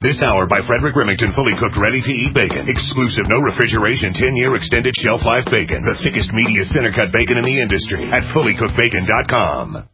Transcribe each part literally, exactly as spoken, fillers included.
This hour by Frederick Remington, fully cooked, ready-to-eat bacon. Exclusive, no refrigeration, ten-year extended shelf life bacon. The thickest, meatiest, center-cut bacon in the industry at fully cooked bacon dot com.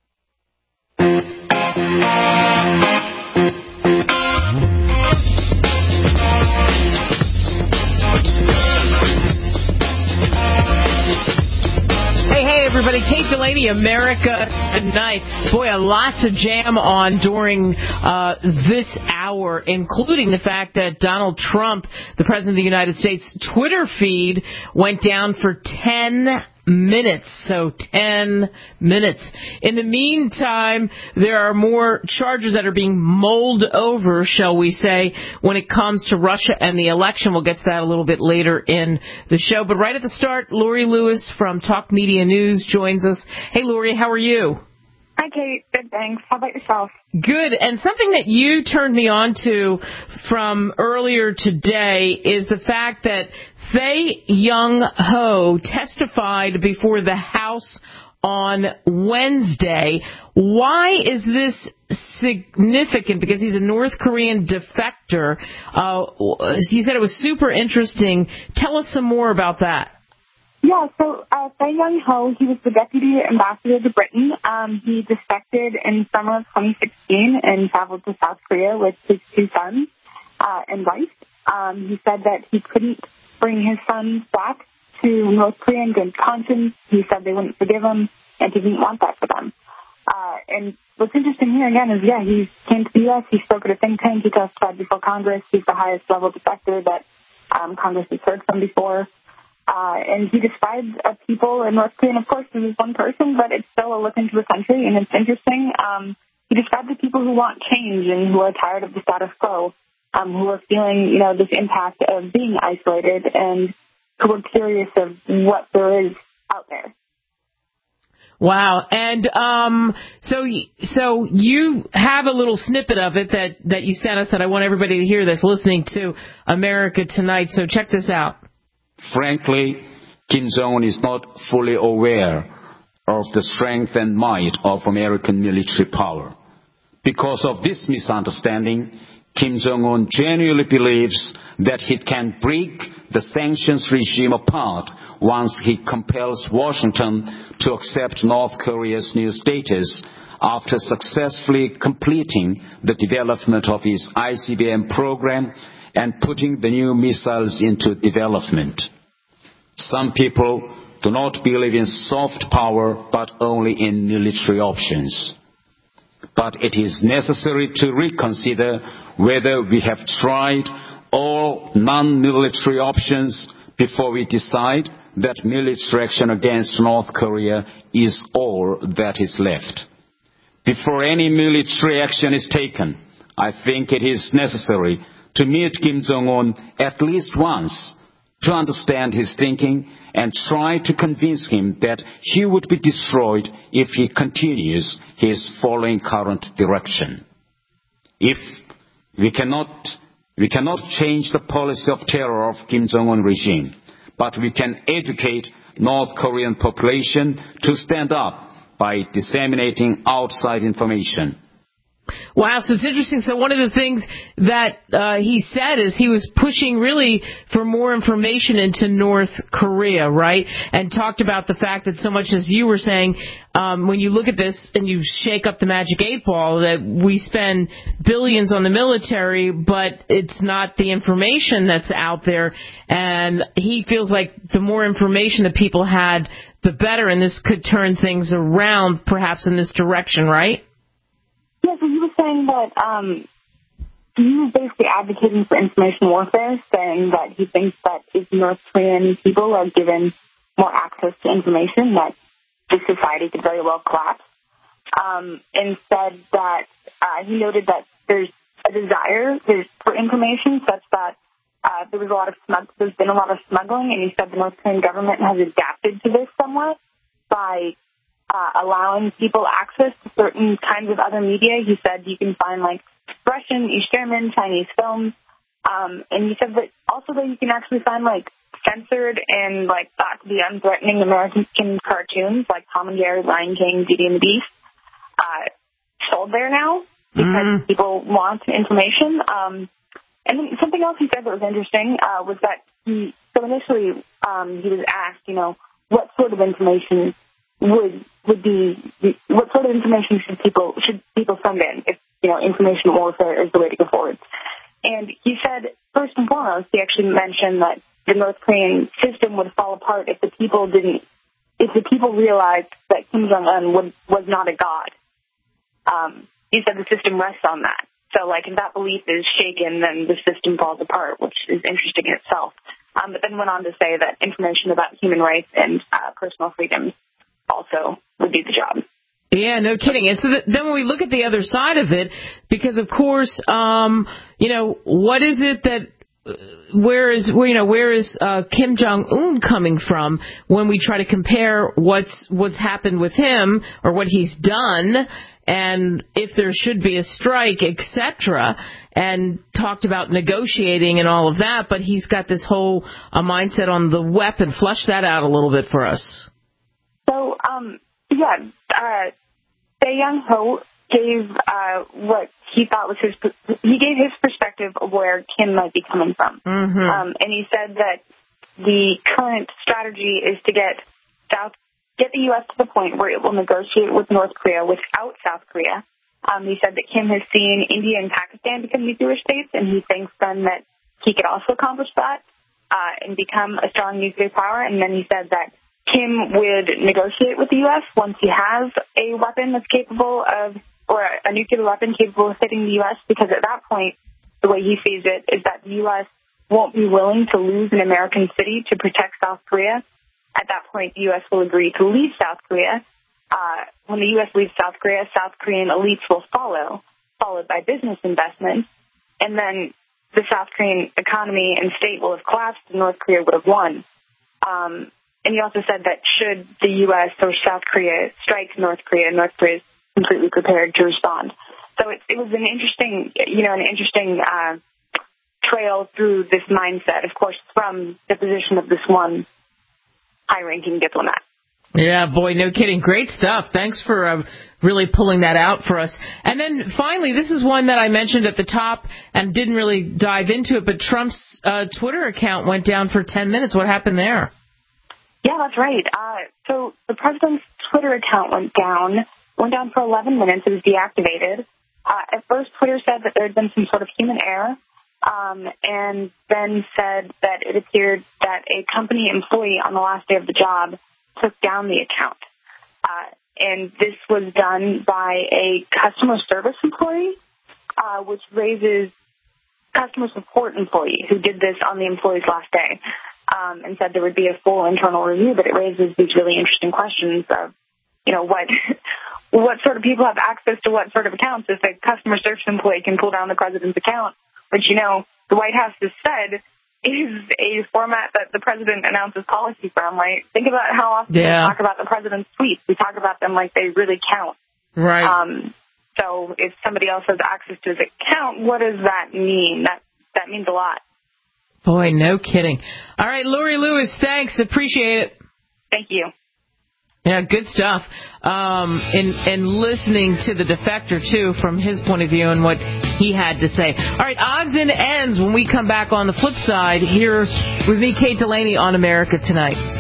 Everybody, Kate Delaney, America Tonight. Boy, a lot to jam on during uh, this hour, including the fact that Donald Trump, the President of the United States, Twitter feed went down for ten minutes. So ten minutes. In the meantime, there are more charges that are being mulled over, shall we say, when it comes to Russia and the election. We'll get to that a little bit later in the show. But right at the start, Lori Lewis from Talk Media News joins us. Hey, Lori, how are you? Hi, Kate. Good, thanks. How about yourself? Good. And something that you turned me on to from earlier today is the fact that Faye Young Ho testified before the House on Wednesday. Why is this significant? Because he's a North Korean defector. Uh, you said it was super interesting. Tell us some more about that. Yeah, so uh, Faye Young Ho, he was the deputy ambassador to Britain. Um, he defected in summer of twenty sixteen and traveled to South Korea with his two sons uh, and wife. Um, he said that he couldn't bring his sons back to North Korea in good conscience. He said they wouldn't forgive him, and he didn't want that for them. Uh, and what's interesting here, again, is, yeah, he came to the U S, he spoke at a think tank, he testified before Congress. He's the highest level defector that um, Congress has heard from before. Uh, and he described uh, people in North Korea, and of course this is one person, but it's still a look into the country, and it's interesting. Um, he described the people who want change and who are tired of the status quo, um, who are feeling, you know, this impact of being isolated, and who are curious of what there is out there. Wow. And um, so so you have a little snippet of it that, that you sent us that I want everybody to hear that's listening to America Tonight. So check this out. Frankly, Kim Jong-un is not fully aware of the strength and might of American military power. Because of this misunderstanding, Kim Jong-un genuinely believes that he can break the sanctions regime apart once he compels Washington to accept North Korea's new status after successfully completing the development of his I C B M program and putting the new missiles into development. Some people do not believe in soft power, but only in military options. But it is necessary to reconsider whether we have tried all non-military options before we decide that military action against North Korea is all that is left. Before any military action is taken, I think it is necessary to meet Kim Jong-un at least once to understand his thinking and try to convince him that he would be destroyed if he continues his following current direction. If we cannot, we cannot change the policy of terror of Kim Jong-un regime, but we can educate North Korean population to stand up by disseminating outside information. Wow, so it's interesting. So one of the things that uh, he said is he was pushing really for more information into North Korea, right? And talked about the fact that so much, as you were saying, um, when you look at this and you shake up the magic eight ball, that we spend billions on the military, but it's not the information that's out there. And he feels like the more information that people had, the better, and this could turn things around perhaps in this direction, right? Yeah, so he was saying that um, he was basically advocating for information warfare, saying that he thinks that if North Korean people are given more access to information, that the society could very well collapse. Um, and said that uh, he noted that there's a desire there's for information such that uh, there was a lot of smug- there's been a lot of smuggling, and he said the North Korean government has adapted to this somewhat by Uh, allowing people access to certain kinds of other media. He said you can find, like, Russian, East German, Chinese films. Um, and he said that also that you can actually find, like, censored and, like, thought to be unthreatening American cartoons like Tom and Jerry, Lion King, Beauty and the Beast, uh, sold there now. because mm. people want information. Um, and then something else he said that was interesting uh, was that he, so initially um, he was asked, you know, what sort of information would would be, what sort of information should people should people send in if, you know, information warfare is the way to go forward. And he said, first and foremost, he actually mentioned that the North Korean system would fall apart if the people didn't, if the people realized that Kim Jong-un would, was not a god. Um, he said the system rests on that. So, like, if that belief is shaken, then the system falls apart, which is interesting in itself. Um, but then went on to say that information about human rights and uh, personal freedoms also would do the job. Yeah, no kidding. And so that, then when we look at the other side of it, because of course, um, you know, what is it that, uh, where is, where, you know, where is uh, Kim Jong-un coming from when we try to compare what's what's happened with him or what he's done, and if there should be a strike, et cetera, and talked about negotiating and all of that, but he's got this whole uh, mindset on the weapon. Flush that out a little bit for us. So, um, yeah, uh, Bae Young-ho gave uh, what he thought was his, he gave his perspective of where Kim might be coming from. Mm-hmm. Um, and he said that the current strategy is to get South, get the U S to the point where it will negotiate with North Korea without South Korea. Um, he said that Kim has seen India and Pakistan become nuclear states, and he thinks then that he could also accomplish that uh, and become a strong nuclear power. And then he said that Kim would negotiate with the U S once he has a weapon that's capable of, or a nuclear weapon capable of hitting the U S, because at that point, the way he sees it is that the U S won't be willing to lose an American city to protect South Korea. At that point, the U S will agree to leave South Korea. Uh, when the U S leaves South Korea, South Korean elites will follow, followed by business investment, and then the South Korean economy and state will have collapsed and North Korea would have won. Um, And he also said that should the U S or South Korea strike North Korea, North Korea is completely prepared to respond. So it, it was an interesting, you know, an interesting uh, trail through this mindset, of course, from the position of this one high-ranking diplomat. Yeah, boy, no kidding. Great stuff. Thanks for uh, really pulling that out for us. And then finally, this is one that I mentioned at the top and didn't really dive into it, but Trump's uh, Twitter account went down for ten minutes. What happened there? Yeah, that's right. Uh, so the president's Twitter account went down, went down for eleven minutes. It was deactivated. Uh, at first, Twitter said that there had been some sort of human error, um, and then said that it appeared that a company employee on the last day of the job took down the account. Uh, and this was done by a customer service employee, uh, which raises customer support employee who did this on the employee's last day. Um, and said there would be a full internal review, but it raises these really interesting questions of, you know, what what sort of people have access to what sort of accounts. If a customer service employee can pull down the president's account, which, you know, the White House has said is a format that the president announces policy from, right? Think about how often yeah. we talk about the president's tweets. We talk about them like they really count. Right. Um, so if somebody else has access to his account, what does that mean? That that means a lot. Boy, no kidding. All right, Lori Lewis, thanks. Appreciate it. Thank you. Yeah, good stuff. Um, and, and listening to the defector, too, from his point of view and what he had to say. All right, odds and ends when we come back on the flip side here with me, Kate Delaney, on America Tonight.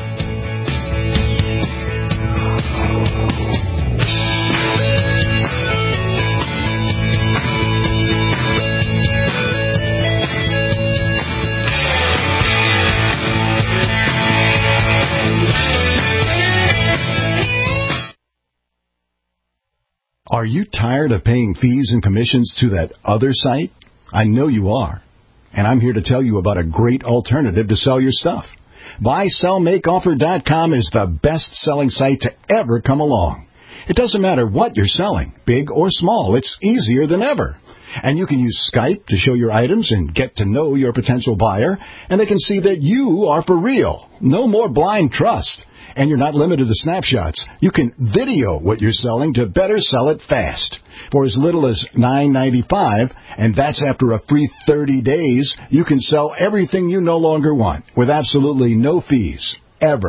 Are you tired of paying fees and commissions to that other site? I know you are. And I'm here to tell you about a great alternative to sell your stuff. buy sell make offer dot com is the best-selling site to ever come along. It doesn't matter what you're selling, big or small. It's easier than ever. And you can use Skype to show your items and get to know your potential buyer, and they can see that you are for real. No more blind trust. And you're not limited to snapshots. You can video what you're selling to better sell it fast. For as little as nine ninety-five, and that's after a free thirty days, you can sell everything you no longer want with absolutely no fees, ever.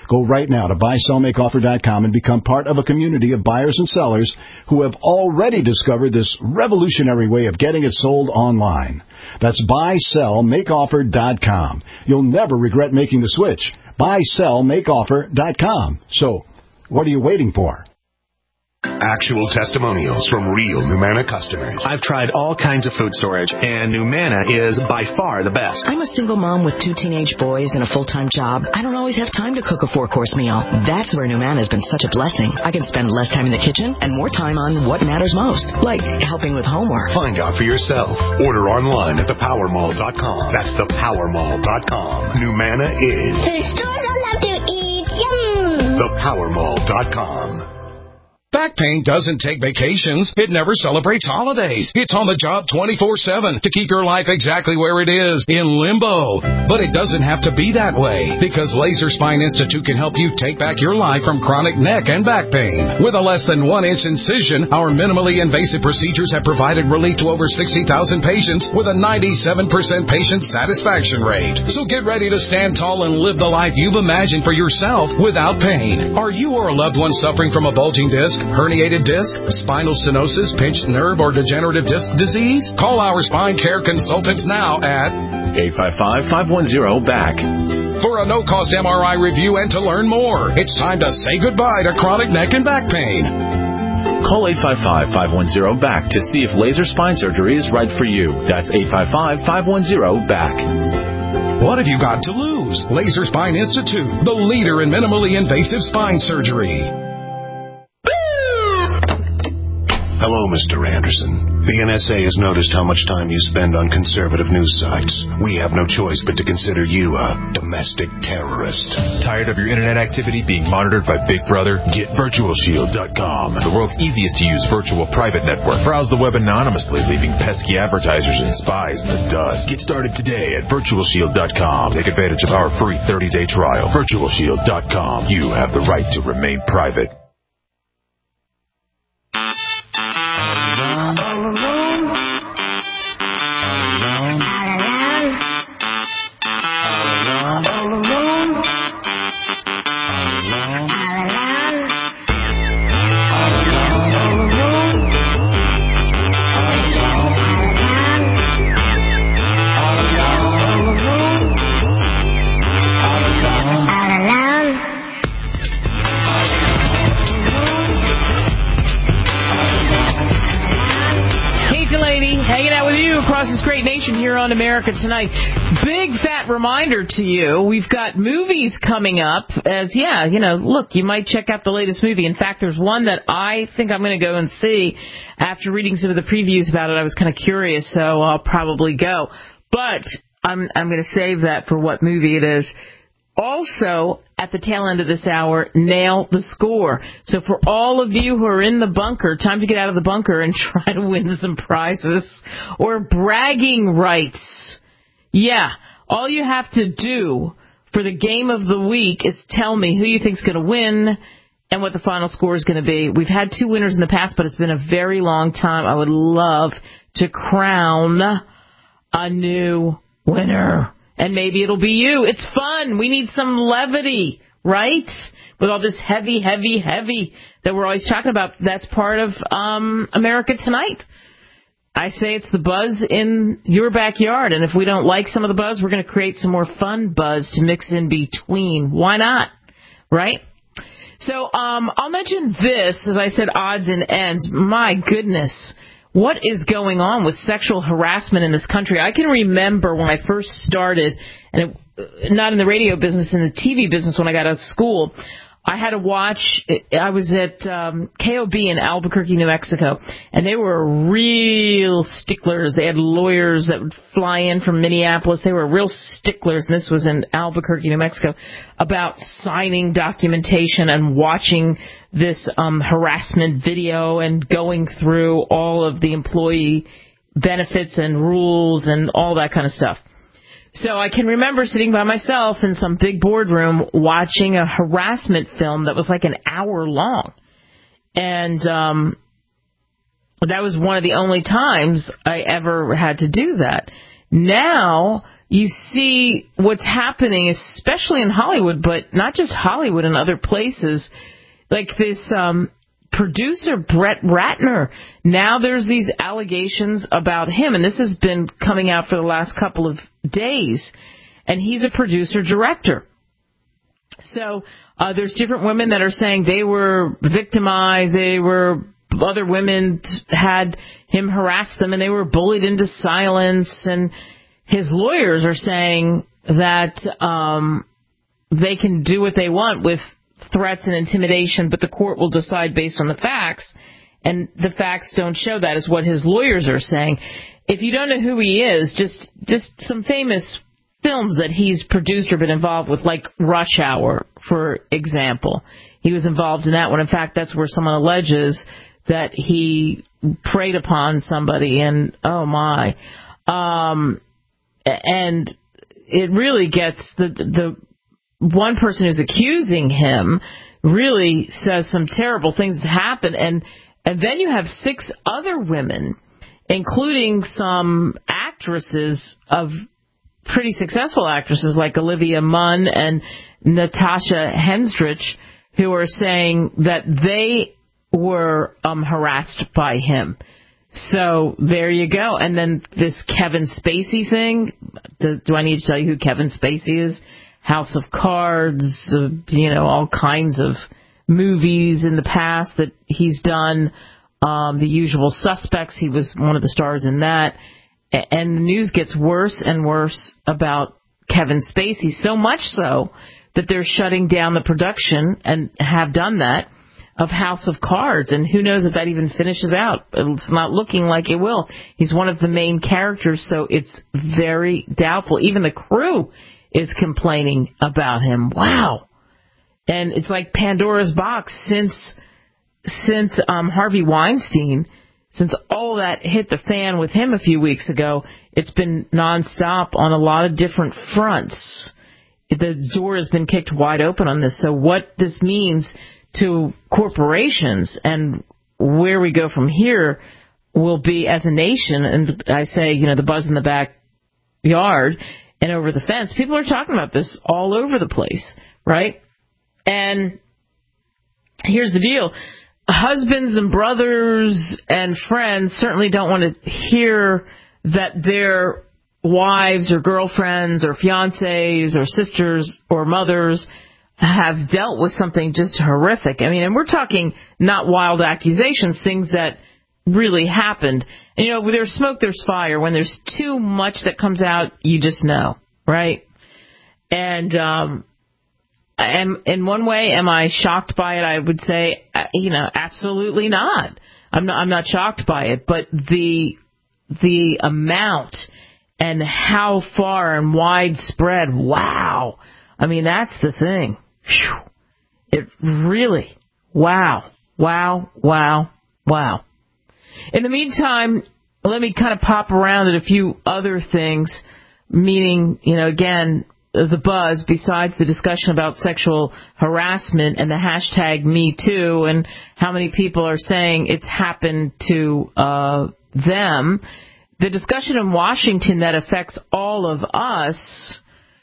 Go right now to buy sell make offer dot com and become part of a community of buyers and sellers who have already discovered this revolutionary way of getting it sold online. That's buy sell make offer dot com. You'll never regret making the switch. buy sell make offer dot com. So, what are you waiting for? Actual testimonials from real Numanna customers. I've tried all kinds of food storage, and Numanna is by far the best. I'm a single mom with two teenage boys and a full-time job. I don't always have time to cook a four-course meal. That's where Numanna has been such a blessing. I can spend less time in the kitchen and more time on what matters most, like helping with homework. Find out for yourself. Order online at the power mall dot com. That's the power mall dot com. Numanna is the stores I love to eat. Yum! the power mall dot com. Back pain doesn't take vacations. It never celebrates holidays. It's on the job twenty-four seven to keep your life exactly where it is, in limbo. But it doesn't have to be that way, because Laser Spine Institute can help you take back your life from chronic neck and back pain. With a less than one inch incision, our minimally invasive procedures have provided relief to over sixty thousand patients with a ninety-seven percent patient satisfaction rate. So get ready to stand tall and live the life you've imagined for yourself without pain. Are you or a loved one suffering from a bulging disc, herniated disc, spinal stenosis, pinched nerve, or degenerative disc disease? Call our spine care consultants now at eight five five, five one zero, B A C for a no-cost M R I review and to learn more. It's time to say goodbye to chronic neck and back pain. Call eight five five, five one zero, B A C to see if laser spine surgery is right for you. That's eight five five, five one zero, B A C. What have you got to lose? Laser Spine Institute, the leader in minimally invasive spine surgery. Hello, Mister Anderson. The N S A has noticed how much time you spend on conservative news sites. We have no choice but to consider you a domestic terrorist. Tired of your internet activity being monitored by Big Brother? Get virtual shield dot com, the world's easiest to use virtual private network. Browse the web anonymously, leaving pesky advertisers and spies in the dust. Get started today at virtual shield dot com. Take advantage of our free thirty-day trial. virtual shield dot com. You have the right to remain private. All alone. All alone. All alone. All alone. Hanging out with you across this great nation here on America Tonight. Big fat reminder to you, we've got movies coming up as, yeah, you know, look, you might check out the latest movie. In fact, there's one that I think I'm going to go and see. After reading some of the previews about it, I was kind of curious, so I'll probably go. But I'm, I'm going to save that for what movie it is. Also, at the tail end of this hour, Nail the Score. So for all of you who are in the bunker, time to get out of the bunker and try to win some prizes or bragging rights. Yeah, all you have to do for the game of the week is tell me who you think's going to win and what the final score is going to be. We've had two winners in the past, but it's been a very long time. I would love to crown a new winner. And maybe it'll be you. It's fun. We need some levity, right? With all this heavy, heavy, heavy that we're always talking about. That's part of um, America Tonight. I say it's the buzz in your backyard. And if we don't like some of the buzz, we're going to create some more fun buzz to mix in between. Why not? Right? So um, I'll mention this, as I said, odds and ends. My goodness. What is going on with sexual harassment in this country? I can remember when I first started, and it, not in the radio business, in the T V business when I got out of school, I had to watch, I was at um, K O B in Albuquerque, New Mexico, and they were real sticklers. They had lawyers that would fly in from Minneapolis. They were real sticklers, and this was in Albuquerque, New Mexico, about signing documentation and watching this um, harassment video and going through all of the employee benefits and rules and all that kind of stuff. So I can remember sitting by myself in some big boardroom watching a harassment film that was like an hour long. And um, that was one of the only times I ever had to do that. Now you see what's happening, especially in Hollywood, but not just Hollywood and other places, like this um, producer, Brett Ratner. Now there's these allegations about him, and this has been coming out for the last couple of days, and he's a producer-director. So uh, there's different women that are saying they were victimized, they were, other women had him harass them, and they were bullied into silence, and his lawyers are saying that um, they can do what they want with threats and intimidation, but the court will decide based on the facts, and the facts don't show that, is what his lawyers are saying. If you don't know who he is, just just some famous films that he's produced or been involved with, like Rush Hour, for example. He was involved in that one. In fact, that's where someone alleges that he preyed upon somebody, and oh my. Um, and it really gets, the the one person who's accusing him really says some terrible things happen, and, and then you have six other women, including some actresses of pretty successful actresses like Olivia Munn and Natasha Henstridge, who are saying that they were um, harassed by him. So there you go. And then this Kevin Spacey thing. Do, do I need to tell you who Kevin Spacey is? House of Cards, uh, you know, all kinds of movies in the past that he's done. Um, The Usual Suspects, he was one of the stars in that. And the news gets worse and worse about Kevin Spacey, so much so that they're shutting down the production, and have done that, of House of Cards. And who knows if that even finishes out. It's not looking like it will. He's one of the main characters, so it's very doubtful. Even the crew is complaining about him. Wow. And it's like Pandora's box since, since um, Harvey Weinstein. Since all that hit the fan with him a few weeks ago, it's been nonstop on a lot of different fronts. The door has been kicked wide open on this. So what this means to corporations and where we go from here will be, as a nation, and I say, you know, the buzz in the backyard and over the fence, people are talking about this all over the place, right? And here's the deal. Husbands and brothers and friends certainly don't want to hear that their wives or girlfriends or fiancés or sisters or mothers have dealt with something just horrific. I mean, and we're talking not wild accusations, things that really happened. And, you know, when there's smoke, there's fire. When there's too much that comes out, you just know, right? And, um, Am, in one way, am I shocked by it? I would say, you know, absolutely not. I'm not, I'm not shocked by it, but the, the amount and how far and widespread, wow. I mean, that's the thing. Whew. It really, wow, wow, wow, wow. In the meantime, let me kind of pop around at a few other things, meaning, you know, again, the buzz, besides the discussion about sexual harassment and the hashtag Me Too and how many people are saying it's happened to uh, them, the discussion in Washington that affects all of us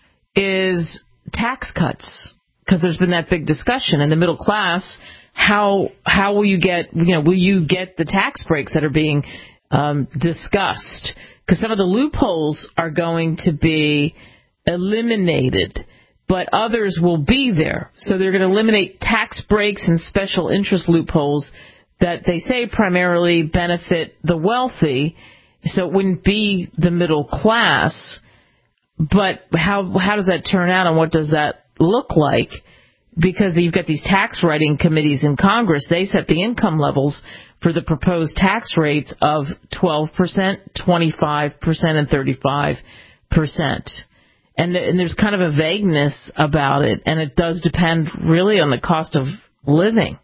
is tax cuts, because there's been that big discussion in the middle class. How how will you get, you know, will you get the tax breaks that are being um, discussed? Because some of the loopholes are going to be eliminated, but others will be there. So they're going to eliminate tax breaks and special interest loopholes that they say primarily benefit the wealthy, so it wouldn't be the middle class. But how how does that turn out, and what does that look like? Because you've got these tax writing committees in Congress. They set the income levels for the proposed tax rates of twelve percent, twenty-five percent, and thirty-five percent. And, and there's kind of a vagueness about it, and it does depend really on the cost of living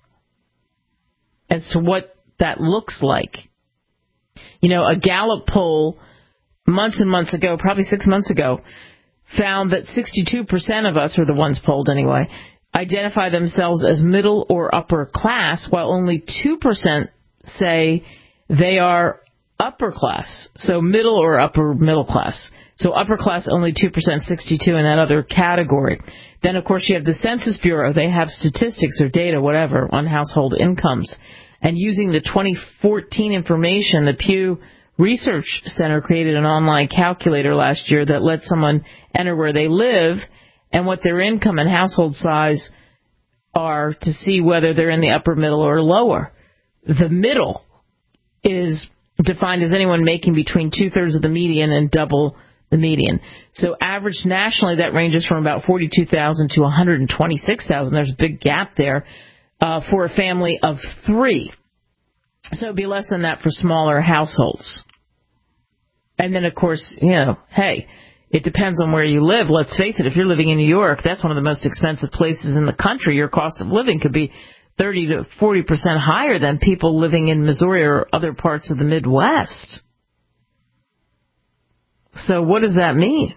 as to what that looks like. You know, a Gallup poll months and months ago, probably six months ago, found that sixty-two percent of us, or the ones polled anyway, identify themselves as middle or upper class, while only two percent say they are upper class, so middle or upper middle class. So upper class only two percent, sixty-two in that other category. Then, of course, you have the Census Bureau. They have statistics or data, whatever, on household incomes. And using the twenty fourteen information, the Pew Research Center created an online calculator last year that lets someone enter where they live and what their income and household size are to see whether they're in the upper middle or lower. The middle is defined as anyone making between two-thirds of the median and double the median. So average nationally, that ranges from about forty-two thousand to one hundred twenty-six thousand. There's a big gap there uh, for a family of three. So it would be less than that for smaller households. And then, of course, you know, hey, it depends on where you live. Let's face it, if you're living in New York, that's one of the most expensive places in the country. Your cost of living could be thirty to forty percent higher than people living in Missouri or other parts of the Midwest. So what does that mean?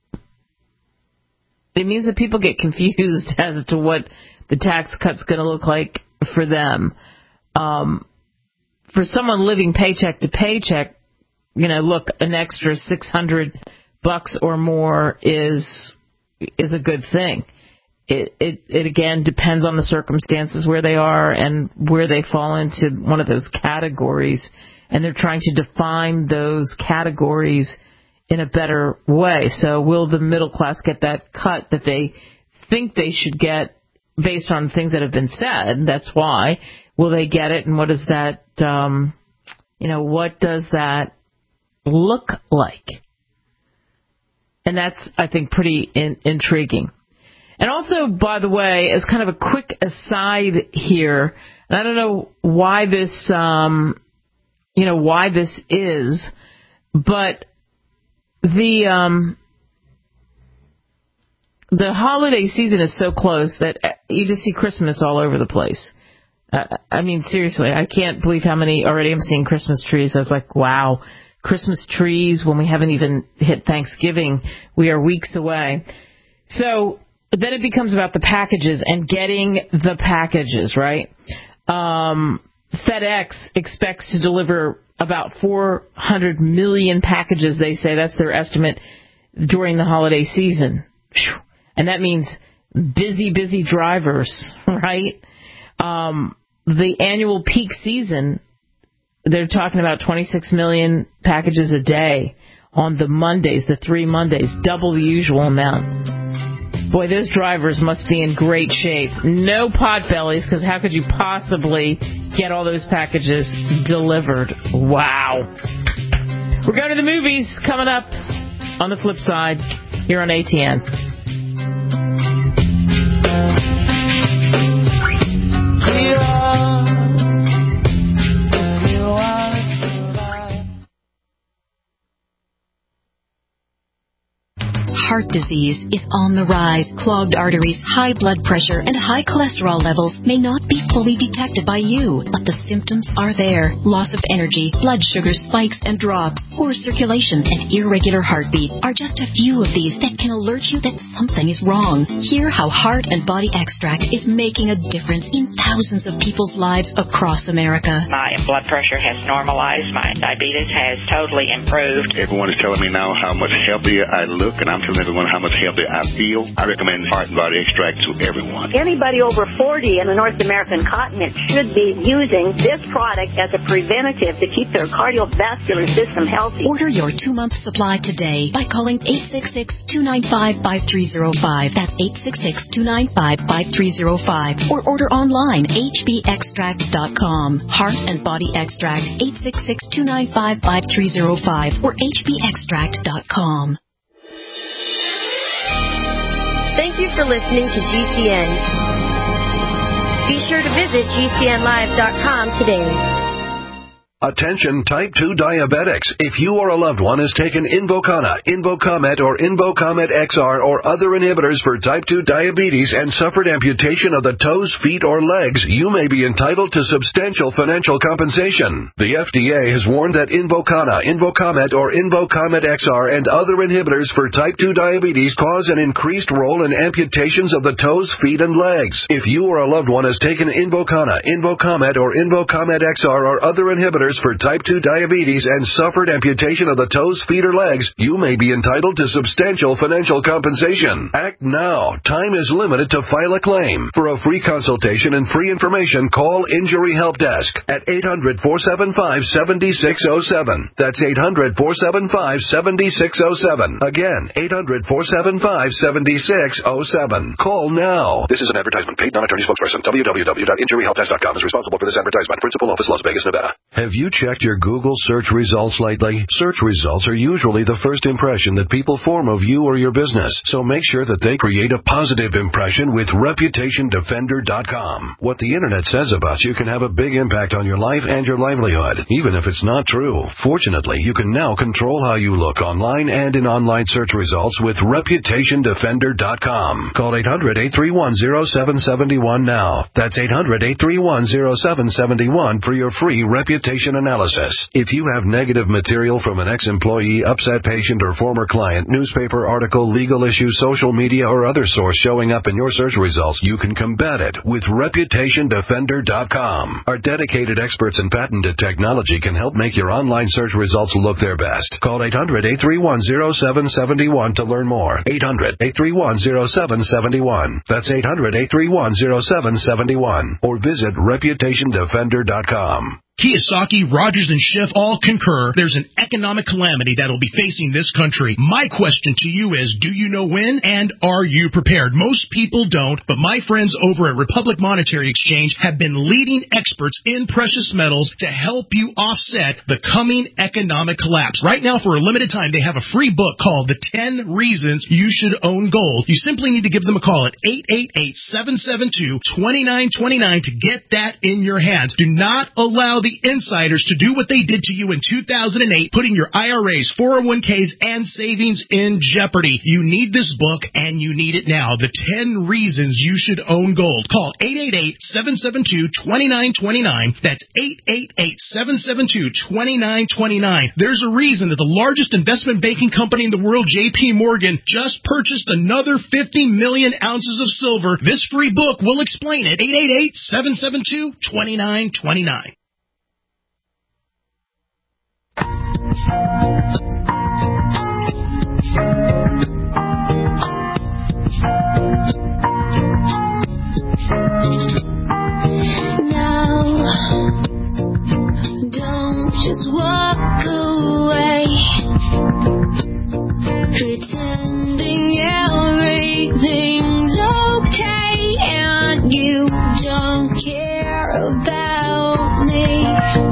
It means that people get confused as to what the tax cut's going to look like for them. Um, for someone living paycheck to paycheck, you know, look, an extra six hundred bucks or more is is a good thing. It, it, it again depends on the circumstances where they are and where they fall into one of those categories, and they're trying to define those categories in a better way. So will the middle class get that cut that they think they should get based on things that have been said? That's why. Will they get it, and what does that, um, you know, what does that look like? And that's, I think, pretty in, intriguing. And also, by the way, as kind of a quick aside here, and I don't know why this, um, you know, why this is, but the um, the holiday season is so close that you just see Christmas all over the place. Uh, I mean, seriously, I can't believe how many already I'm seeing Christmas trees. I was like, wow, Christmas trees when we haven't even hit Thanksgiving. We are weeks away. So then it becomes about the packages and getting the packages, right? Um, FedEx expects to deliver about four hundred million packages, they say. That's their estimate during the holiday season. And that means busy, busy drivers, right? Um, the annual peak season, they're talking about twenty-six million packages a day on the Mondays, the three Mondays, double the usual amount. Boy, those drivers must be in great shape. No potbellies, because how could you possibly get all those packages delivered? Wow. We're going to the movies coming up on the flip side here on A T N. Heart disease is on the rise. Clogged arteries, high blood pressure, and high cholesterol levels may not be fully detected by you, but the symptoms are there. Loss of energy, blood sugar spikes and drops, poor circulation, and irregular heartbeat are just a few of these that can alert you that something is wrong. Hear how Heart and Body Extract is making a difference in thousands of people's lives across America. My blood pressure has normalized. My diabetes has totally improved. Everyone is telling me now how much healthier I look, and I'm telling everyone how much healthier I feel. I recommend Heart and Body Extract to everyone. Anybody over forty in the North American continent should be using this product as a preventative to keep their cardiovascular system healthy. Order your two-month supply today by calling eight six six, two nine five, five three zero five. That's eight six six, two nine five, five three zero five. Or order online, h b extract dot com. Heart and Body Extract, eight six six, two nine five, five three zero five or h b extract dot com. Thank you for listening to G C N. Be sure to visit g c n live dot com today. Attention type two diabetics. If you or a loved one has taken Invokana, Invokamet, or Invokamet X R or other inhibitors for type two diabetes and suffered amputation of the toes, feet, or legs, you may be entitled to substantial financial compensation. The F D A has warned that Invokana, Invokamet, or Invokamet X R and other inhibitors for type two diabetes cause an increased role in amputations of the toes, feet, and legs. If you or a loved one has taken Invokana, Invokamet, or Invokamet X R or other inhibitors inhibitors for type two diabetes and suffered amputation of the toes, feet, or legs, you may be entitled to substantial financial compensation. Act now. Time is limited to file a claim. For a free consultation and free information, call Injury Help Desk at eight hundred, four seven five, seven six zero seven. That's eight hundred, four seven five, seven six zero seven. Again, eight hundred, four seven five, seven six zero seven. Call now. This is an advertisement. Paid non-attorney spokesperson. w w w dot injury help desk dot com is responsible for this advertisement. Principal office, Las Vegas, Nevada. Have you checked your Google search results lately? Search results are usually the first impression that people form of you or your business, so make sure that they create a positive impression with reputation defender dot com. What the internet says about you can have a big impact on your life and your livelihood, even if it's not true. Fortunately, you can now control how you look online and in online search results with reputation defender dot com. Call eight hundred, eight three one, zero seven seven one now. That's eight hundred, eight three one, zero seven seven one for your free reputation analysis. If you have negative material from an ex-employee, upset patient, or former client, newspaper article, legal issue, social media, or other source showing up in your search results, you can combat it with reputation defender dot com. Our dedicated experts in patented technology can help make your online search results look their best. Call eight hundred, eight three one, zero seven seven one to learn more. eight hundred, eight three one, zero seven seven one. That's eight hundred, eight three one, zero seven seven one. Or visit reputation defender dot com. Kiyosaki, Rogers, and Schiff all concur there's an economic calamity that will be facing this country. My question to you is, do you know when, and are you prepared? Most people don't, but my friends over at Republic Monetary Exchange have been leading experts in precious metals to help you offset the coming economic collapse. Right now, for a limited time, they have a free book called The ten Reasons You Should Own Gold. You simply need to give them a call at eight eight eight, seven seven two, two nine two nine to get that in your hands. Do not allow the insiders to do what they did to you in two thousand eight, putting your I R As, four oh one k's, and savings in jeopardy. You need this book, and you need it now. The ten Reasons You Should Own Gold. Call eight eight eight, seven seven two, two nine two nine. That's eight eight eight, seven seven two, two nine two nine. There's a reason that the largest investment banking company in the world, J P Morgan, just purchased another fifty million ounces of silver. This free book will explain it. eight eight eight, seven seven two, two nine two nine. Now, don't just walk away, pretending everything's okay and you don't care about me.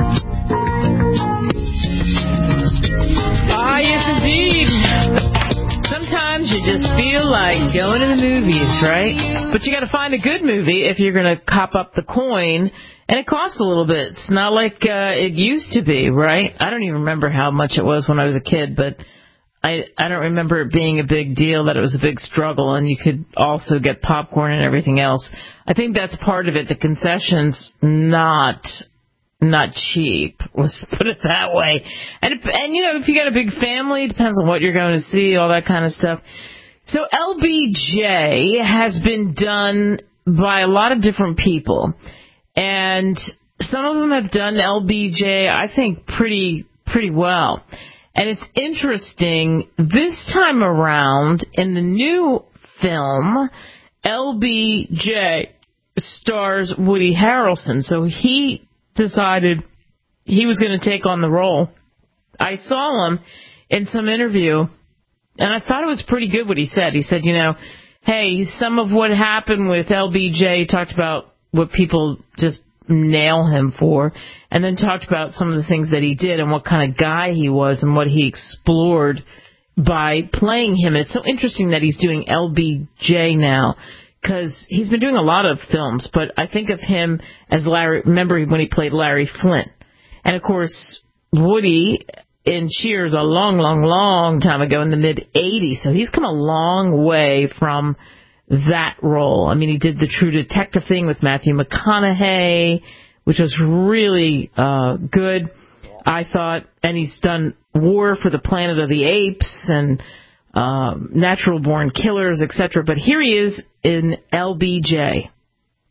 Ah, yes, indeed. Sometimes you just feel like going to the movies, right? But you got to find a good movie if you're going to cop up the coin, and it costs a little bit. It's not like uh, it used to be, right? I don't even remember how much it was when I was a kid, but I I don't remember it being a big deal, that it was a big struggle, and you could also get popcorn and everything else. I think that's part of it. The concessions, not... not cheap, let's put it that way. And, and, you know, if you got a big family, it depends on what you're going to see, all that kind of stuff. So L B J has been done by a lot of different people. And some of them have done L B J, I think, pretty pretty well. And it's interesting, this time around, in the new film, L B J stars Woody Harrelson. So he decided he was going to take on the role. I saw him in some interview, and I thought it was pretty good what he said. He said, you know, hey, some of what happened with L B J, he talked about what people just nail him for, and then talked about some of the things that he did and what kind of guy he was and what he explored by playing him. It's so interesting that he's doing L B J now, because he's been doing a lot of films, but I think of him as Larry, remember when he played Larry Flint. And, of course, Woody in Cheers a long, long, long time ago in the mid-eighties, so he's come a long way from that role. I mean, he did the True Detective thing with Matthew McConaughey, which was really uh, good, I thought, and he's done War for the Planet of the Apes and um, Natural Born Killers, et cetera. But here he is in L B J.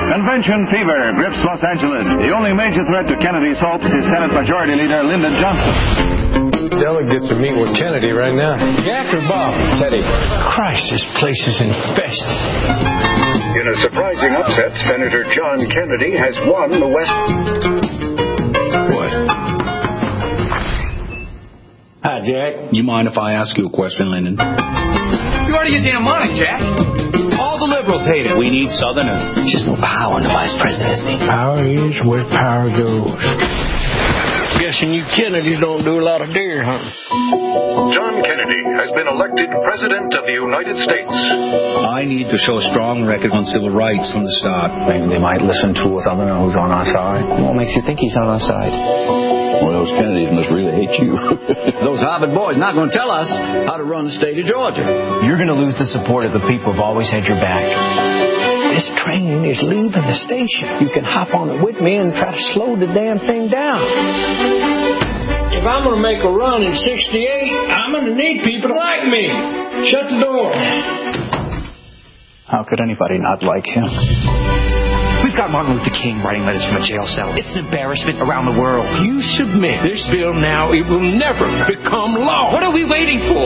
Convention fever grips Los Angeles. The only major threat to Kennedy's hopes is Senate Majority Leader Lyndon Johnson. Delegates are meeting with Kennedy right now. Jack or Bob? Teddy. Christ, this place is infested. In a surprising upset, Senator John Kennedy has won the West. What? Hi, Jack. You mind if I ask you a question, Lyndon? You out of your damn mind, Jack. All the liberals hate it. We need Southerners. Just no power in the vice presidency. Power is where power goes. Guessing you Kennedys don't do a lot of deer hunting. John Kennedy has been elected President of the United States. I need to show a strong record on civil rights from the start. Maybe they might listen to a Southerner who's on our side. What makes you think he's on our side? Well, those Kennedys must really hate you. Those Harvard boys not going to tell us how to run the state of Georgia. You're going to lose the support of the people who've always had your back. This train is leaving the station. You can hop on it with me and try to slow the damn thing down. If I'm going to make a run in sixty-eight, I'm going to need people to like me. Shut the door. How could anybody not like him? We've got Martin Luther King writing letters from a jail cell. It's an embarrassment around the world. You submit this bill now, it will never become law. What are we waiting for?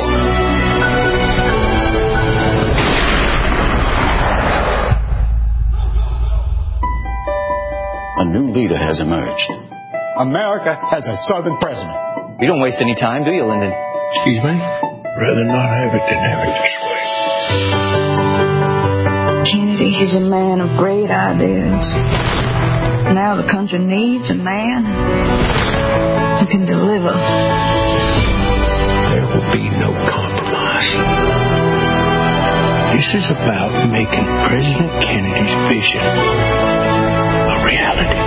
A new leader has emerged. America has a Southern president. You don't waste any time, do you, Lyndon? Excuse me? Rather not have it than have it this way. Kennedy is a man of great ideas. Now the country needs a man who can deliver. There will be no compromise. This is about making President Kennedy's vision a reality.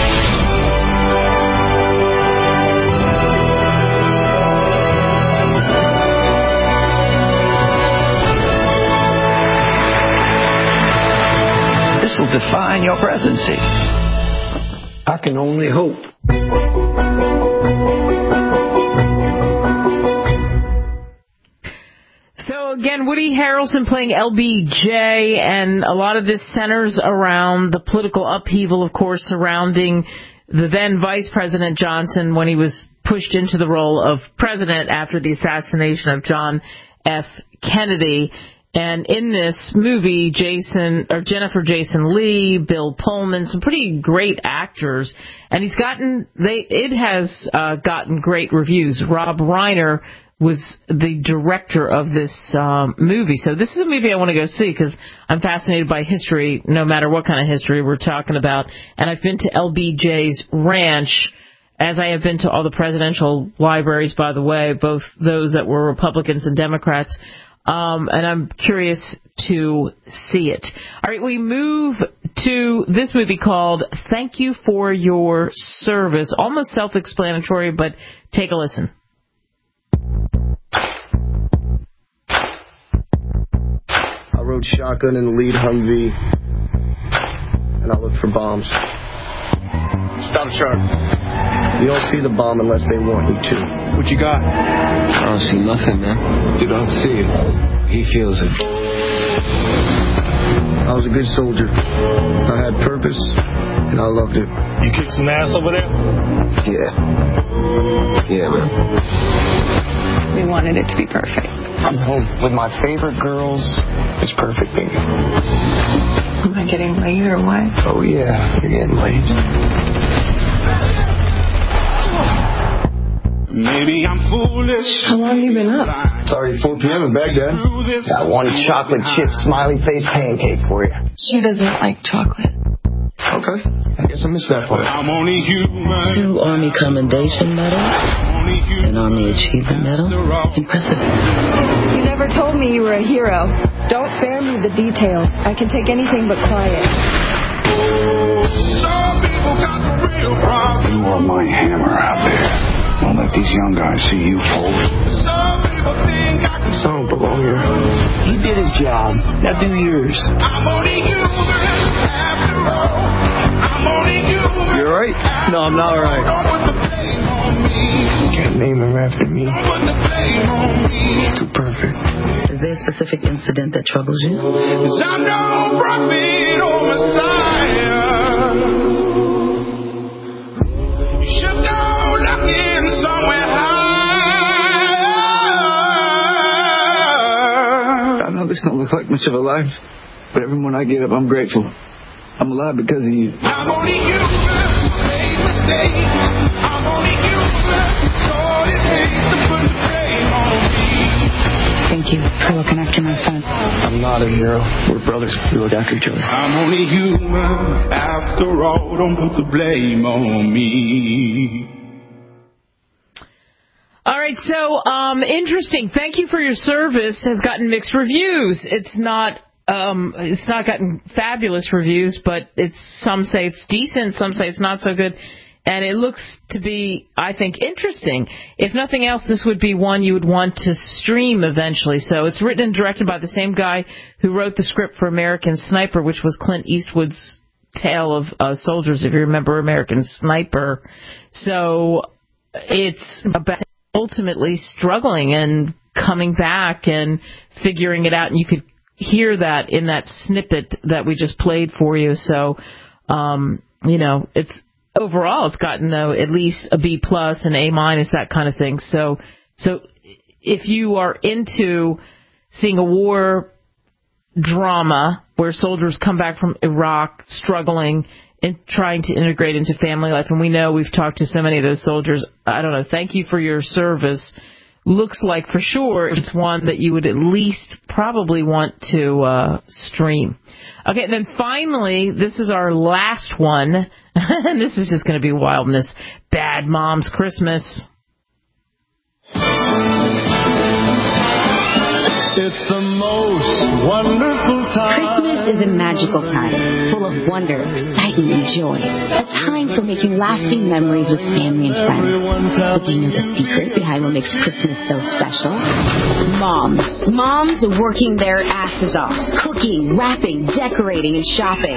This will define your presidency. I can only hope. So again, Woody Harrelson playing L B J, and a lot of this centers around the political upheaval, of course, surrounding the then Vice President Johnson when he was pushed into the role of president after the assassination of John F. Kennedy. And in this movie, Jason or Jennifer Jason Leigh, Bill Pullman, some pretty great actors, and he's gotten they it has uh, gotten great reviews. Rob Reiner was the director of this um, movie, so this is a movie I want to go see because I'm fascinated by history, no matter what kind of history we're talking about. And I've been to L B J's ranch, as I have been to all the presidential libraries, by the way, both those that were Republicans and Democrats. Um, and I'm curious to see it. All right, we move to this movie called Thank You for Your Service. Almost self-explanatory, but take a listen. I rode shotgun in the lead Humvee, and I looked for bombs. Stop, Chuck. You don't see the bomb unless they want you to. What you got? I don't see nothing, man. You don't see it. He feels it. I was a good soldier. I had purpose, and I loved it. You kicked some ass over there? Yeah. Yeah, man. We wanted it to be perfect. I'm home with my favorite girls. It's perfect, baby. Am I getting laid or what? Oh, yeah. You're getting laid. Maybe I'm foolish. How long have you been up? It's already four p.m. in Baghdad. Got one chocolate chip smiley face pancake for you. She doesn't like chocolate. Okay. I guess I missed that part. I'm only human. Two Army Commendation Medals, an Army Achievement Medal, and President. You never told me you were a hero. Don't spare me the details. I can take anything but quiet. Some people got the real problem. You are my hammer out there. Don't let these young guys see you forward. Some people think I can. I don't belong here. He did his job. Now do yours. I'm only human after all. I'm only human. You alright? No, I'm not alright. Don't put the blame on me. You can't name him after me. Don't put the blame on me. He's too perfect. Is there a specific incident that troubles you? 'Cause I'm no prophet or Messiah. This don't look like much of a life, but every morning I get up, I'm grateful. I'm alive because of you. I'm only human, made mistakes. I'm only human, all it takes to put the blame on me. Thank you for looking after my son. I'm not a hero. We're brothers. We look after each other. I'm only human, after all, don't put the blame on me. All right, so um, interesting. Thank you for your service has gotten mixed reviews. It's not um, it's not gotten fabulous reviews, but it's some say it's decent, some say it's not so good, and it looks to be, I think, interesting. If nothing else, this would be one you would want to stream eventually. So it's written and directed by the same guy who wrote the script for American Sniper, which was Clint Eastwood's tale of uh, soldiers, if you remember American Sniper. So it's about ultimately struggling and coming back and figuring it out, and you could hear that in that snippet that we just played for you. So, um, you know, it's overall it's gotten uh, at least a B plus, an A minus, that kind of thing. So, so if you are into seeing a war drama where soldiers come back from Iraq struggling and trying to integrate into family life, and we know we've talked to so many of those soldiers. I don't know. Thank you for your service. Looks like for sure it's one that you would at least probably want to uh, stream. Okay, and then finally, this is our last one, and this is just going to be wildness. Bad Moms Christmas. It's the most wonderful time. Christmas is a magical time, full of wonder, excitement, and joy. A time for making lasting memories with family and friends. But do you know the secret behind what makes Christmas so special? Moms. Moms working their asses off. Cooking, wrapping, decorating, and shopping.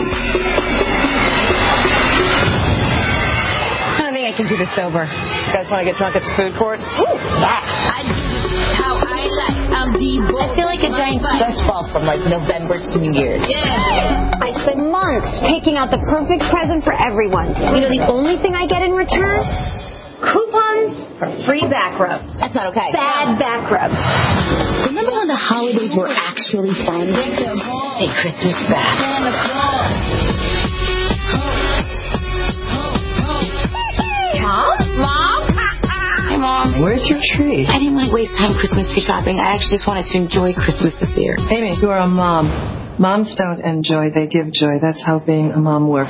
I don't think I can do this sober. You guys want to get drunk at the food court? Ooh, yeah. I do this how I like. I'm Debo. I feel like a giant stress ball from like November to New Year's. Yeah. I spent months picking out the perfect present for everyone. You know, the only thing I get in return? Coupons for free back rubs. That's not okay. Bad back rubs. Remember when the holidays were actually fun? Say Christmas back. Mom? Mom? Hey, Mom. Where's your tree? I didn't want to waste time Christmas tree shopping. I actually just wanted to enjoy Christmas this year. Amy, you are a mom. Moms don't enjoy, they give joy. That's how being a mom works.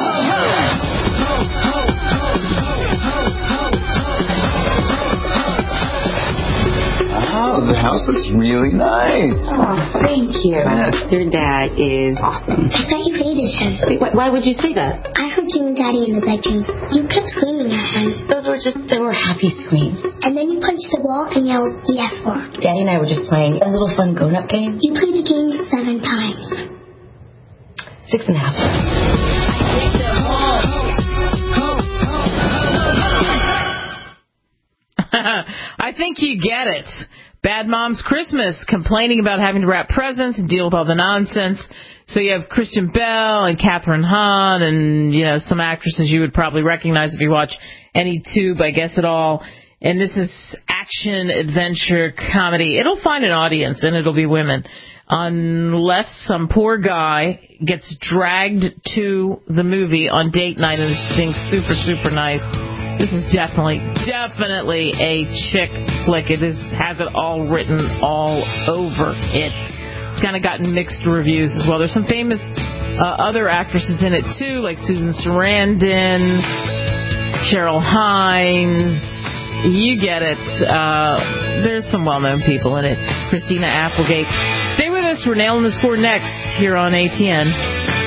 Oh, the house looks really nice. Oh, thank you. Your dad is awesome. I thought you hated him. Wait, why, why would you say that? I heard you and Daddy in the bedroom. You kept screaming at him. Those were just, they were happy screams. And then you punched the wall and yelled, the F word. Daddy and I were just playing a little fun grown-up game. You played the game seven times. Six and a half. I think you get it. Bad Moms Christmas, complaining about having to wrap presents and deal with all the nonsense. So you have Christian Bell and Catherine Hahn and, you know, some actresses you would probably recognize if you watch any tube, I guess, at all. And this is action, adventure, comedy. It'll find an audience, and it'll be women. Unless some poor guy gets dragged to the movie on date night and is being super, super nice. This is definitely, definitely a chick flick. It is, has it all written all over it. It's kind of gotten mixed reviews as well. There's some famous uh, other actresses in it, too, like Susan Sarandon, Cheryl Hines. You get it. Uh, there's some well-known people in it. Christina Applegate. Stay with us. We're nailing the score next here on A T N.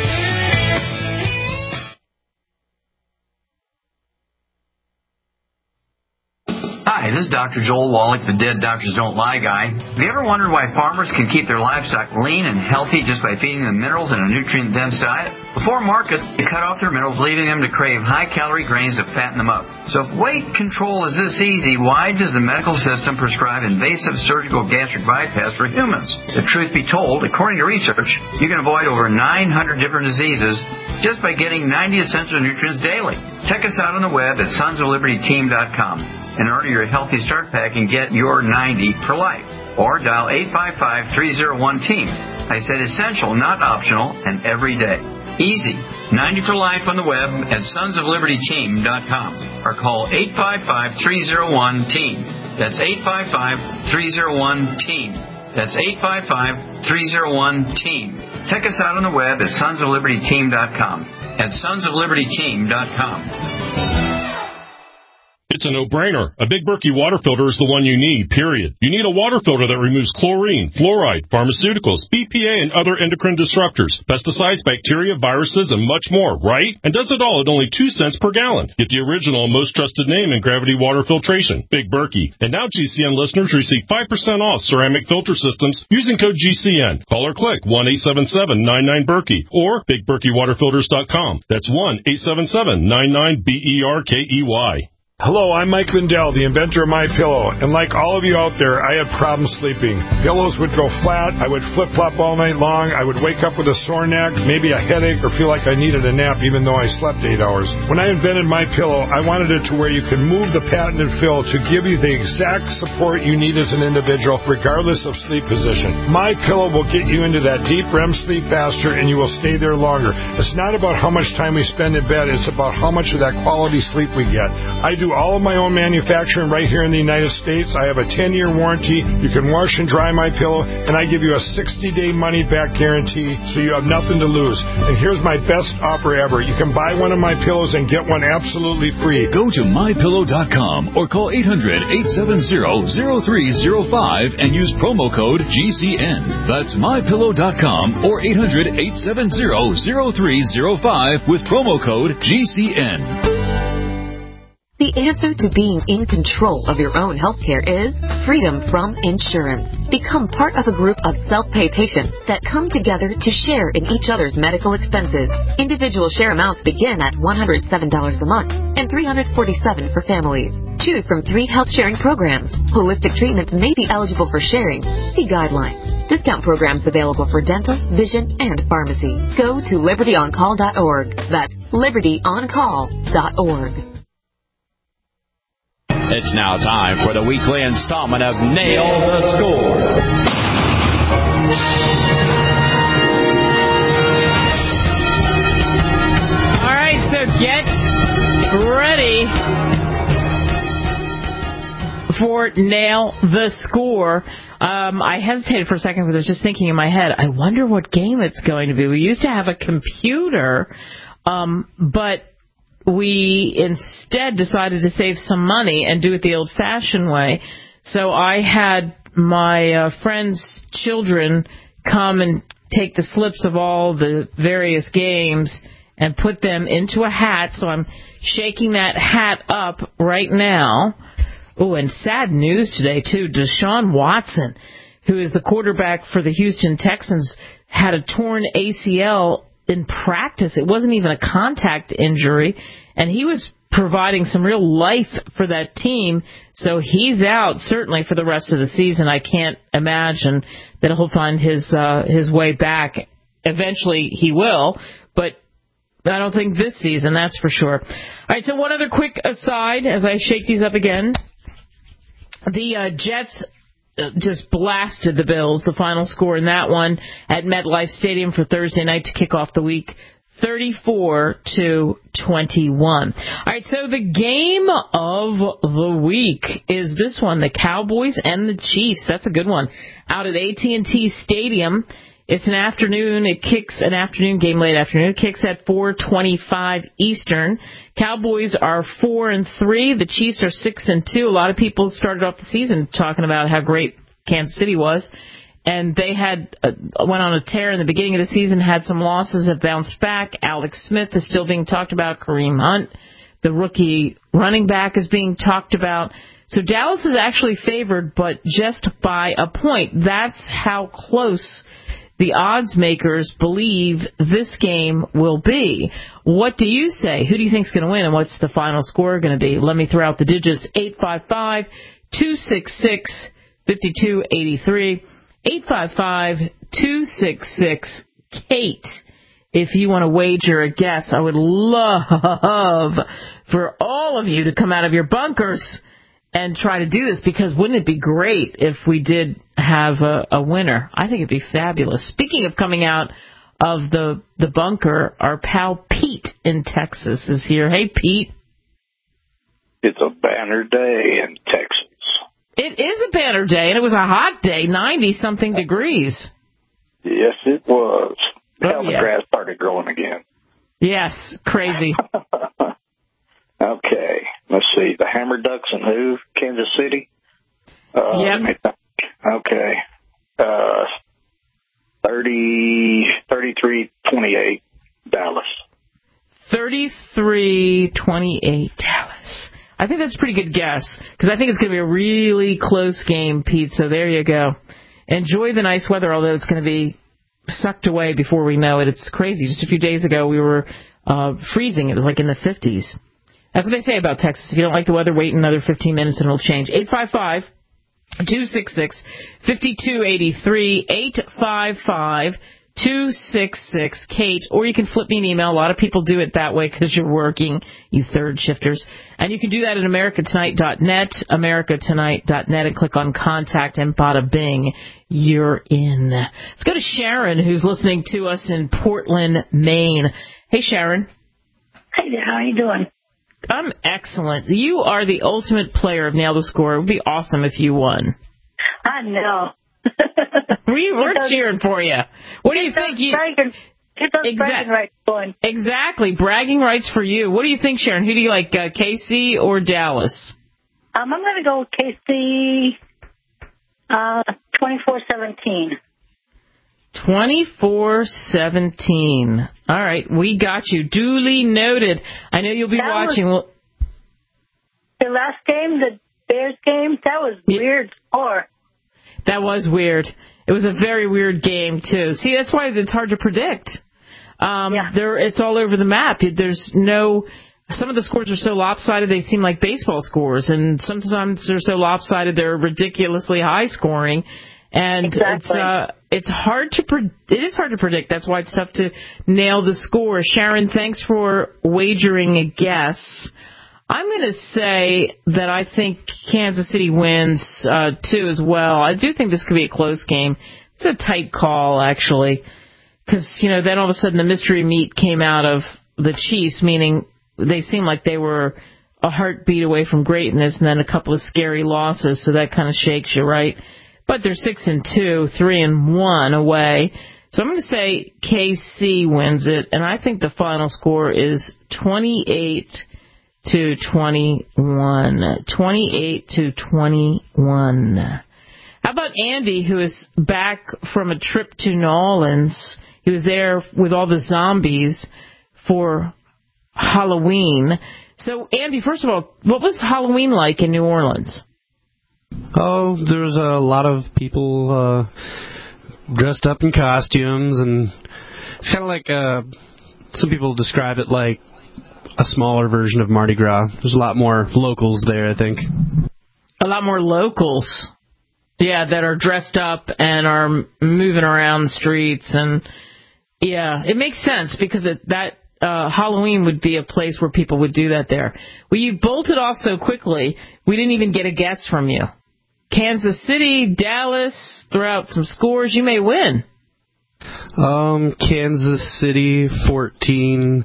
Hi, this is Doctor Joel Wallach, the Dead Doctors Don't Lie guy. Have you ever wondered why farmers can keep their livestock lean and healthy just by feeding them minerals in a nutrient-dense diet? Before market, they cut off their minerals, leaving them to crave high-calorie grains to fatten them up. So if weight control is this easy, why does the medical system prescribe invasive surgical gastric bypass for humans? The truth be told, according to research, you can avoid over nine hundred different diseases just by getting ninety essential nutrients daily. Check us out on the web at sons of liberty team dot com and order your Healthy Start Pack and get your ninety for life. or dial eight five five, three oh one, team. I said essential, not optional, and every day. Easy. ninety for life on the web at sons of liberty team dot com or call eight five five, three oh one, team. That's eight five five, three oh one, team. That's eight five five, three oh one, team. Check us out on the web at sons of liberty team dot com. At sons of liberty team dot com. It's a no-brainer. A Big Berkey water filter is the one you need, period. You need a water filter that removes chlorine, fluoride, pharmaceuticals, B P A, and other endocrine disruptors, pesticides, bacteria, viruses, and much more, right? And does it all at only two cents per gallon. Get the original and most trusted name in gravity water filtration, Big Berkey. And now G C N listeners receive five percent off ceramic filter systems using code G C N. Call or click one eight seven seven, nine nine, Berkey or big berkey water filters dot com. That's one eight seven seven, nine nine, B E R K E Y. Hello, I'm Mike Lindell, the inventor of MyPillow, and like all of you out there, I had problems sleeping. Pillows would go flat, I would flip-flop all night long, I would wake up with a sore neck, maybe a headache, or feel like I needed a nap even though I slept eight hours. When I invented MyPillow, I wanted it to where you can move the patented fill to give you the exact support you need as an individual, regardless of sleep position. MyPillow will get you into that deep R E M sleep faster, and you will stay there longer. It's not about how much time we spend in bed, it's about how much of that quality sleep we get. I do all of my own manufacturing right here in the United States. I have a ten-year warranty. You can wash and dry my pillow, and I give you a sixty-day money-back guarantee, so you have nothing to lose. And here's my best offer ever. You can buy one of my pillows and get one absolutely free. Go to my pillow dot com or call eight hundred, eight seven zero, zero three zero five and use promo code G C N. That's my pillow dot com or eight hundred, eight seven zero, zero three zero five with promo code G C N. The answer to being in control of your own healthcare is freedom from insurance. Become part of a group of self-pay patients that come together to share in each other's medical expenses. Individual share amounts begin at one hundred seven dollars a month and three hundred forty-seven dollars for families. Choose from three health sharing programs. Holistic treatments may be eligible for sharing. See guidelines. Discount programs available for dental, vision, and pharmacy. Go to liberty on call dot org. That's liberty on call dot org. It's now time for the weekly installment of Nail the Score. All right, so get ready for Nail the Score. Um, I hesitated for a second because I was just thinking in my head, I wonder what game it's going to be. We used to have a computer, um, but we instead decided to save some money and do it the old-fashioned way. So I had my uh, friends' children come and take the slips of all the various games and put them into a hat. So I'm shaking that hat up right now. Oh, and sad news today, too. Deshaun Watson, who is the quarterback for the Houston Texans, had a torn A C L in practice. It wasn't even a contact injury, and he was providing some real life for that team. So he's out certainly for the rest of the season. I can't imagine that he'll find his uh, his way back. Eventually he will, but I don't think this season, that's for sure. All right, so one other quick aside as I shake these up again. The uh, Jets just blasted the Bills, the final score in that one at MetLife Stadium for Thursday night to kick off the week, thirty-four to twenty-one. All right, so the game of the week is this one, the Cowboys and the Chiefs. That's a good one. Out at A T and T Stadium. It's an afternoon. It kicks an afternoon game, late afternoon. It kicks at four twenty-five Eastern. Cowboys are four and three. The Chiefs are six and two. A lot of people started off the season talking about how great Kansas City was, and they had uh, went on a tear in the beginning of the season. Had some losses, have bounced back. Alex Smith is still being talked about. Kareem Hunt, the rookie running back, is being talked about. So Dallas is actually favored, but just by a point. That's how close the odds makers believe this game will be. What do you say? Who do you think is going to win, and what's the final score going to be? Let me throw out the digits. eight five five, two six six, five two eight three. eight five five, two six six, Kate. If you want to wager a guess, I would love for all of you to come out of your bunkers and try to do this, because wouldn't it be great if we did have a, a winner? I think it'd be fabulous. Speaking of coming out of the the bunker, our pal Pete in Texas is here. Hey, Pete. It's a banner day in Texas. It is a banner day, and it was a hot day, ninety-something degrees. Yes, it was. Oh, Hell, the yeah. grass started growing again. Yes, crazy. Okay, let's see. The Hammer Ducks and who? Kansas City? Uh, yep. Okay. Uh, thirty, thirty-three twenty-eight, Dallas. thirty-three twenty-eight, Dallas. I think that's a pretty good guess, because I think it's going to be a really close game, Pete, so there you go. Enjoy the nice weather, although it's going to be sucked away before we know it. It's crazy. Just a few days ago, we were uh, freezing. It was like in the fifties. That's what they say about Texas. If you don't like the weather, wait another fifteen minutes and it'll change. eight five five, two six six, five two eight three, eight five five, two six six, Kate, or you can flip me an email. A lot of people do it that way because you're working, you third shifters. And you can do that at america tonight dot net, america tonight dot net, and click on Contact, and bada bing, you're in. Let's go to Sharon, who's listening to us in Portland, Maine. Hey, Sharon. Hey there, how are you doing? I'm excellent. You are the ultimate player of Nail the Score. It would be awesome if you won. I know. we were cheering for you. What do you think? You, bragging, get those exa- bragging rights going. Exactly. Bragging rights for you. What do you think, Sharon? Who do you like, uh, K C or Dallas? Um, I'm going to go with K C uh, twenty-four seventeen. twenty-four seventeen. All right, we got you. Duly noted. I know you'll be that watching. Was, the last game, the Bears game, that was yeah. weird score. That was weird. It was a very weird game, too. See, that's why it's hard to predict. Um, yeah. There, it's all over the map. There's no... Some of the scores are so lopsided they seem like baseball scores, and sometimes they're so lopsided they're ridiculously high scoring. And exactly. it's uh, it's hard to pre- it is hard to predict. That's why it's tough to nail the score. Sharon, thanks for wagering a guess. I'm going to say that I think Kansas City wins uh, too as well. I do think this could be a close game. It's a tight call actually, because you know then all of a sudden the mystery meat came out of the Chiefs, meaning they seemed like they were a heartbeat away from greatness, and then a couple of scary losses, so that kind of shakes you, right? But they're six and two, three and one away. So I'm going to say K C wins it, and I think the final score is twenty-eight to twenty-one. twenty-eight to twenty-one. How about Andy, who is back from a trip to New Orleans? He was there with all the zombies for Halloween. So, Andy, first of all, what was Halloween like in New Orleans? Oh, there was a lot of people uh, dressed up in costumes, and it's kind of like uh, some people describe it like a smaller version of Mardi Gras. There's a lot more locals there, I think. A lot more locals, yeah, that are dressed up and are moving around the streets, and yeah, it makes sense because it, that uh, Halloween would be a place where people would do that there. Well, you bolted off so quickly, we didn't even get a guess from you. Kansas City, Dallas, throw out some scores. You may win. Um, Kansas City, fourteen.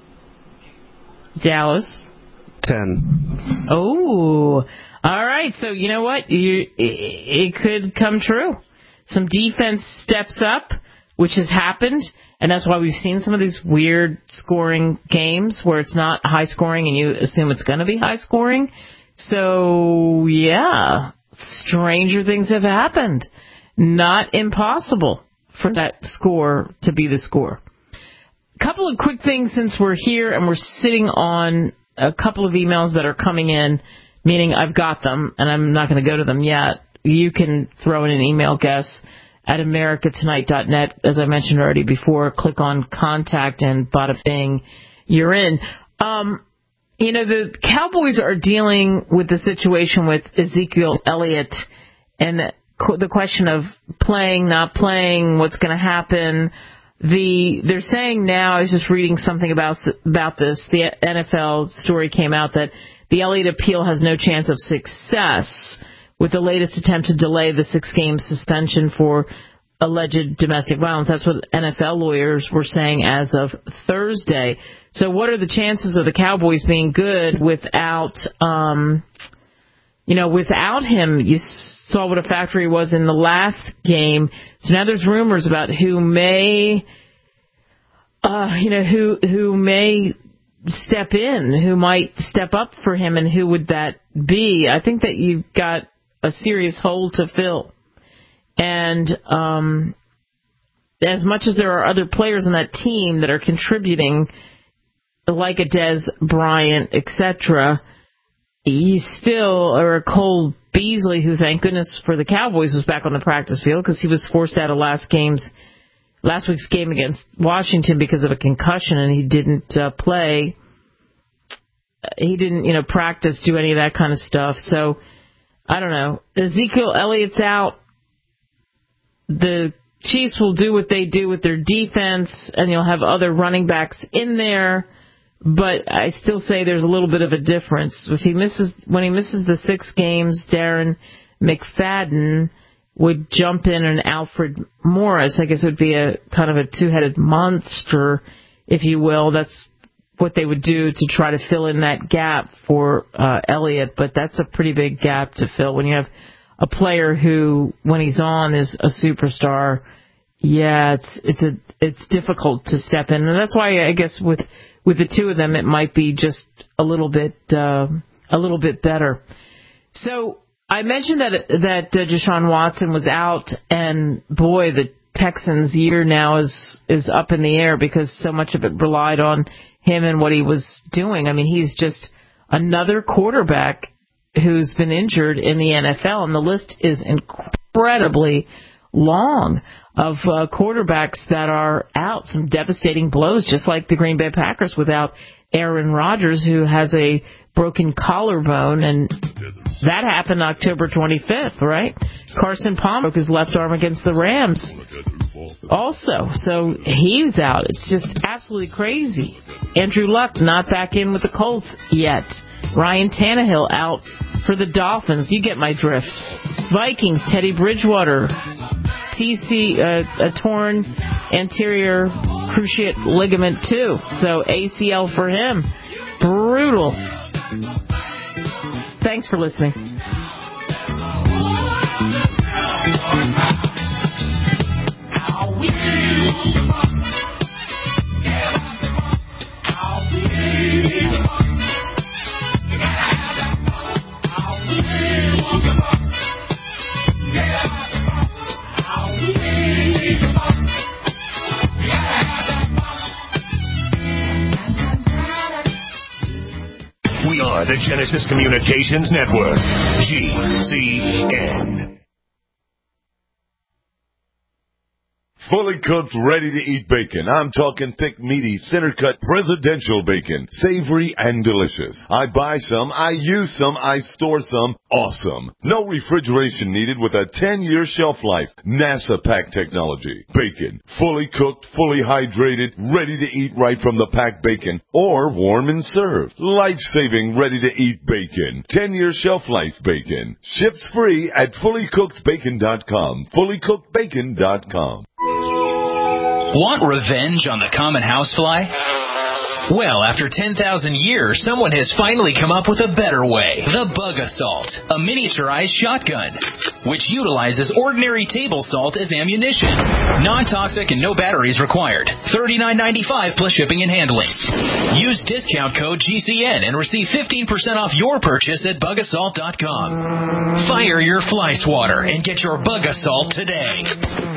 Dallas? ten. Oh, all right. So you know what? You, it, it could come true. Some defense steps up, which has happened, and that's why we've seen some of these weird scoring games where it's not high scoring and you assume it's going to be high scoring. So, yeah. Stranger things have happened. Not impossible for that score to be the score. A couple of quick things since we're here and we're sitting on a couple of emails that are coming in, meaning I've got them and I'm not going to go to them yet. You can throw in an email guess at america tonight dot net. As I mentioned already before, click on Contact and bada bing, you're in. Um, You know, the Cowboys are dealing with the situation with Ezekiel Elliott and the question of playing, not playing, what's going to happen. The they're saying now, I was just reading something about about this, the N F L story came out that the Elliott appeal has no chance of success, with the latest attempt to delay the six-game suspension for alleged domestic violence. That's what N F L lawyers were saying as of Thursday. So what are the chances of the Cowboys being good without, um, you know, without him? You saw what a factor he was in the last game. So now there's rumors about who may, uh, you know, who who may step in, who might step up for him, and who would that be? I think that you've got a serious hole to fill. And um, as much as there are other players on that team that are contributing, like a Dez Bryant, et cetera, he's still, or a Cole Beasley, who, thank goodness for the Cowboys, was back on the practice field because he was forced out of last game's last week's game against Washington because of a concussion, and he didn't uh, play. He didn't, you know, practice, do any of that kind of stuff. So I don't know. Ezekiel Elliott's out. The Chiefs will do what they do with their defense, and you'll have other running backs in there. But I still say there's a little bit of a difference. If he misses, when he misses the six games, Darren McFadden would jump in, and Alfred Morris, I guess, would be a kind of a two-headed monster, if you will. That's what they would do to try to fill in that gap for uh, Elliott. But that's a pretty big gap to fill when you have a player who, when he's on, is a superstar. Yeah, it's it's a it's difficult to step in, and that's why I guess with with the two of them, it might be just a little bit uh, a little bit better. So I mentioned that that uh, Deshaun Watson was out, and boy, the Texans' year now is is up in the air because so much of it relied on him and what he was doing. I mean, he's just another quarterback who's been injured in the N F L, and the list is incredibly long of uh, quarterbacks that are out, some devastating blows, just like the Green Bay Packers without Aaron Rodgers, who has a broken collarbone, and that happened October twenty-fifth, right? Carson Palmer broke his left arm against the Rams also, so he's out. It's just absolutely crazy. Andrew Luck not back in with the Colts yet. Ryan Tannehill out for the Dolphins. You get my drift. Vikings, Teddy Bridgewater, T C, uh, a torn anterior cruciate ligament too. So A C L for him. Brutal. Thanks for listening. We are the Genesis Communications Network, G C N. Fully cooked, ready-to-eat bacon. I'm talking thick, meaty, center-cut, presidential bacon. Savory and delicious. I buy some, I use some, I store some. Awesome. No refrigeration needed with a ten-year shelf life. NASA pack technology. Bacon. Fully cooked, fully hydrated, ready to eat right from the packed bacon. Or warm and served. Life-saving, ready-to-eat bacon. ten-year shelf life bacon. Ships free at fully cooked bacon dot com. fully cooked bacon dot com. Want revenge on the common housefly? Well, after ten thousand years, someone has finally come up with a better way. The Bug Assault, a miniaturized shotgun, which utilizes ordinary table salt as ammunition. Non-toxic and no batteries required. thirty-nine ninety-five plus shipping and handling. Use discount code G C N and receive fifteen percent off your purchase at bug assault dot com. Fire your fly swatter and get your Bug Assault today.